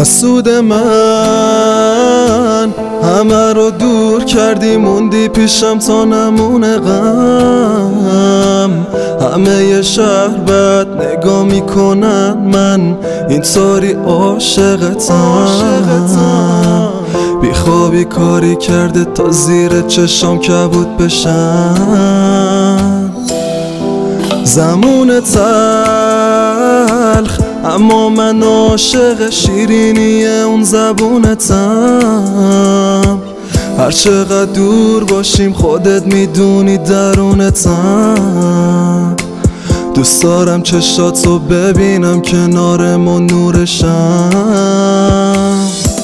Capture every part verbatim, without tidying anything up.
حسود من همه رو دور کردی، موندی پیشم تا نمونه غم. همه ی شهر بد نگاه میکنن، من اینطوری عاشقتم. بیخوابی کاری کرده تا زیر چشام کبود بشن. زمون تلخ اما من عاشق شیرینی اون زبونتم. هر چقدر دور باشیم خودت میدونی درونتم. دوست دارم چشاتو ببینم کنارمون نورشم.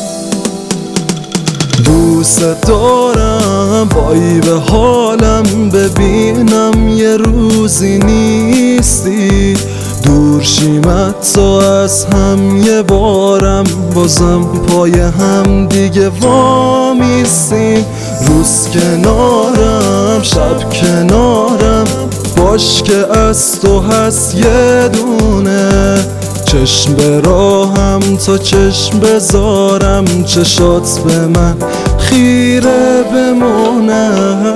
دوست دارم بایی به حالم ببینم یه روزی نیستی. دور شیم تو از هم یه بارم، بازم پای هم دیگه وامیستیم. روز کنارم شب کنارم، باش که از تو هست یه دونه. چشم به راهم تا چشم بذارم، چشات به من خیره بمونه.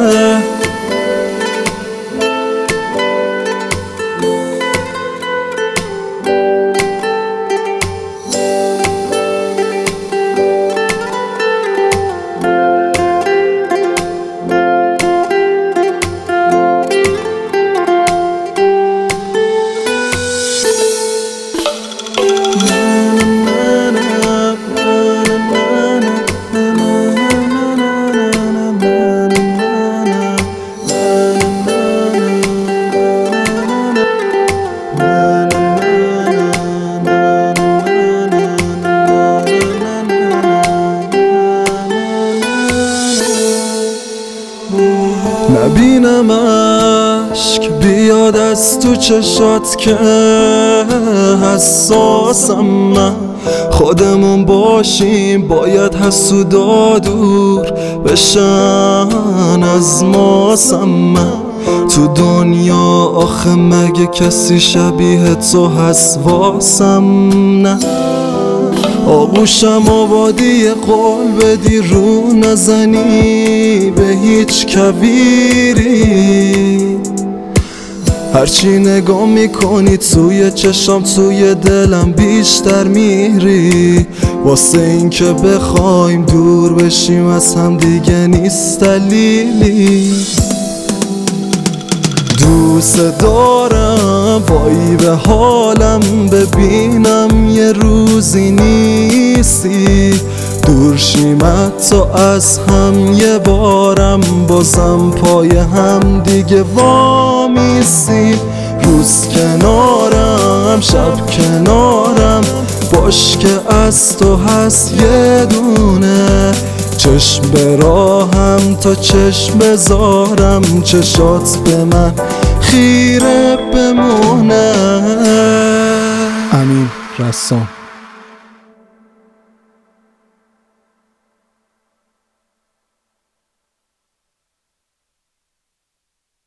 نبینم اشک بیاد از تو چشات که حساسم من. خودمون باشیم باید حسودا دور بشن از ماسم من. تو دنیا آخه مگه کسی شبیه تو هست واسم؟ نه آغوشم آبادی قول بدی رو نزنی به هیچ کویری. هرچی نگاه میکنی توی چشام توی دلم بیشتر میری. واسه این که بخوایم دور بشیم از هم دیگه نیست دلیلی. دوست دارم بایی به حالم ببینم یه روزی نیستی. دور شیم تا از هم یه بارم، بازم پای هم دیگه وامیستیم. روز کنارم شب کنارم، باش که از تو هست یه دونه. چشم به راهم تا چشم بذارم، چشات به من خیره بمونه. امین رسام.